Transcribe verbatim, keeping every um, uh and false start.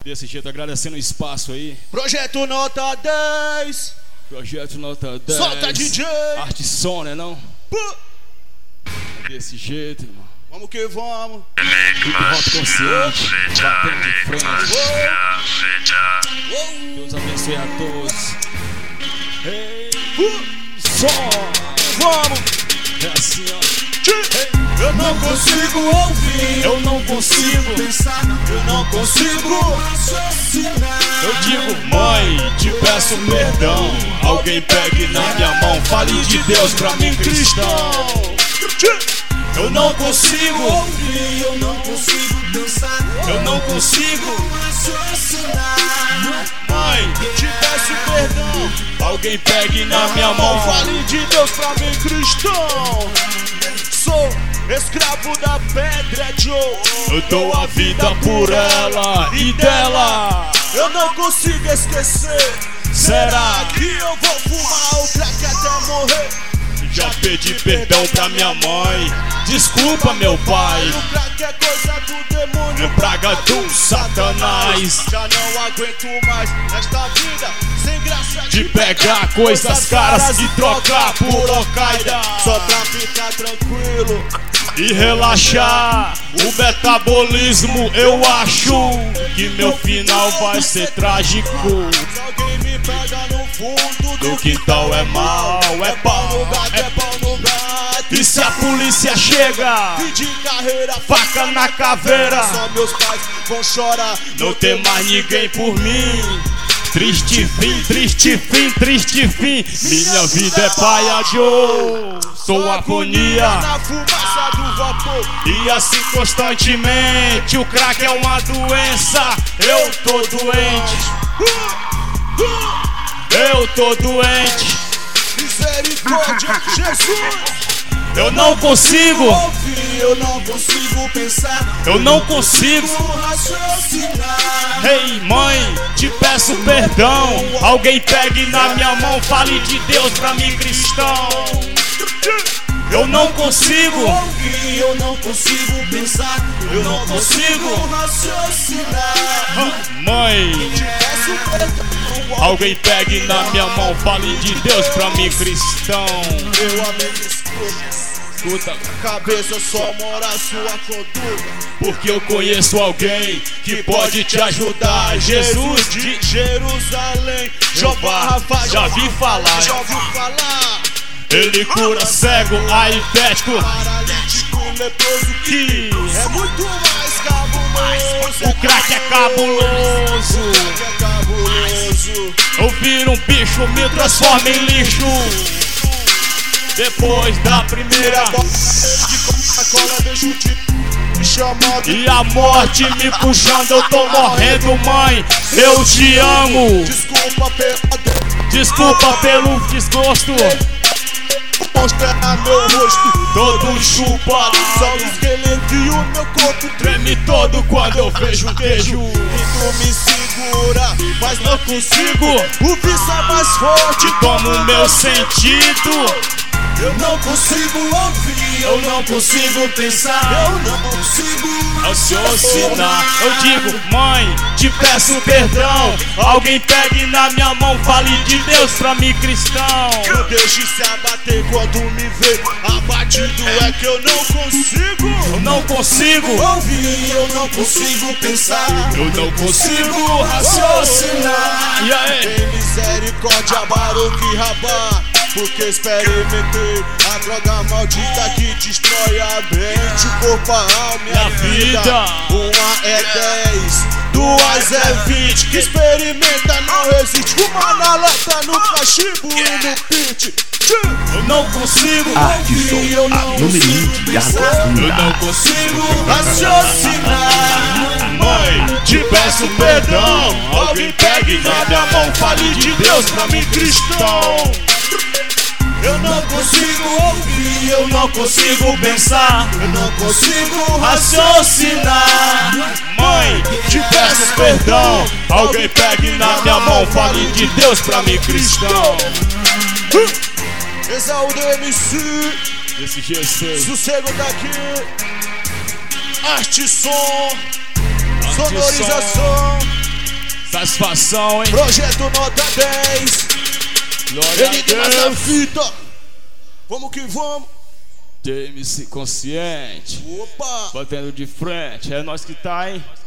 Desse jeito, agradecendo o espaço aí. Projeto Nota dez. Projeto Nota dez. Solta, D J. Arte som, né não? Puh. Desse jeito, irmão. Vamos que vamos. Hip Hop consciente, batendo de frente. Oh. Deus abençoe a todos. Hey. Uh. Som. Vamos. É assim, ó. Hey. Eu não consigo ouvir, eu não consigo pensar, eu não consigo raciocinar. Eu digo, mãe, te peço perdão. Alguém pegue na minha mão, fale de Deus pra mim, cristão. Eu não consigo ouvir, eu não consigo pensar, eu não consigo raciocinar. Mãe, te peço perdão. Alguém pegue na minha mão, fale de Deus pra mim, cristão. Sou escravo da pedra, Joe. Eu dou a vida por ela e dela. Eu não consigo esquecer. Será que eu vou fumar o crack até morrer? Já pedi perdão pra minha mãe. Desculpa, meu pai. O crack é coisa do demônio, é praga do satanás. Já não aguento mais esta vida sem graça de pegar coisas caras e trocar por Al-Qaeda. Só pra ficar tranquilo e relaxar o metabolismo, eu acho que meu final vai ser trágico. Se alguém me pega no fundo do quintal é mal, é pau no gato, é pau no gato. E se a polícia chega, fim de carreira, faca na caveira, só meus pais vão chorar. Não tem mais ninguém por mim. Triste fim, triste fim, triste fim. Minha vida é paia, Joe. Sou agonia na fumaça do vapor. E assim constantemente. O crack é uma doença. Eu tô doente. Eu tô doente. Misericórdia, Jesus. Eu não consigo ouvir, eu não consigo pensar, eu não consigo raciocinar. Ei, mãe, te peço perdão. Alguém pegue na minha mão, fale de Deus pra mim, cristão. Eu não consigo ouvir, eu não consigo pensar, eu não consigo raciocinar. Mãe, te peço perdão. Alguém pegue na minha mão, fale de Deus pra mim, cristão. Meu amigo, escuta, cabeça só mora a sua conduta. Porque eu conheço alguém que pode te ajudar. Jesus de Jerusalém, Jeová, Rafa, já vi falar. Já ouvi falar. Ele cura cego, aipético, paralítico e leproso, que é muito mais cabuloso. O crack é cabuloso. O crack é cabuloso. Eu viro um bicho, me transformo em lixo. Depois da primeira de Coca-Cola, deixo de me chamando. E a morte me puxando, eu tô morrendo, mãe. Eu te amo. Desculpa pela Desculpa pelo desgosto. Mostrar meu rosto todo chupado, só o esqueleto e o meu corpo treme todo quando eu vejo um queijo. E tu me segura, mas não consigo. O vício é mais forte, como o meu sentido. Eu não consigo ouvir, eu não consigo pensar, eu não consigo raciocinar. Eu digo, mãe, te peço perdão. Alguém pegue na minha mão, fale de Deus pra mim, cristão. Não deixe se abater quando me vê abatido, é que eu não consigo. Eu não consigo ouvir, eu não consigo pensar, eu não consigo raciocinar. E aí? Tem misericórdia, Baruque Rabá. Porque experimentei a droga maldita que destrói a mente, o corpo, a alma e a vida. vida. Uma é dez, duas é vinte. Que experimenta não resiste. Uma na lata, no cachimbo e no pit. Eu não consigo Arte som, eu não consigo pensar, eu não consigo raciocinar. Mãe, te peço perdão. Alguém pegue na minha mão, fale de Deus pra mim, cristão. Eu não consigo ouvir, eu não consigo pensar, eu não consigo raciocinar. Mãe, te peço perdão. Alguém pegue na minha mão, fale de Deus pra mim, cristão. Exaldo M C, esse G C, sossego daqui. Arte som, sonorização. Satisfação, hein? Projeto nota dez. Glória Ele tem essa fita. Vamos que vamos. T M C consciente. Opa. Batendo de frente. É nós que tá, hein?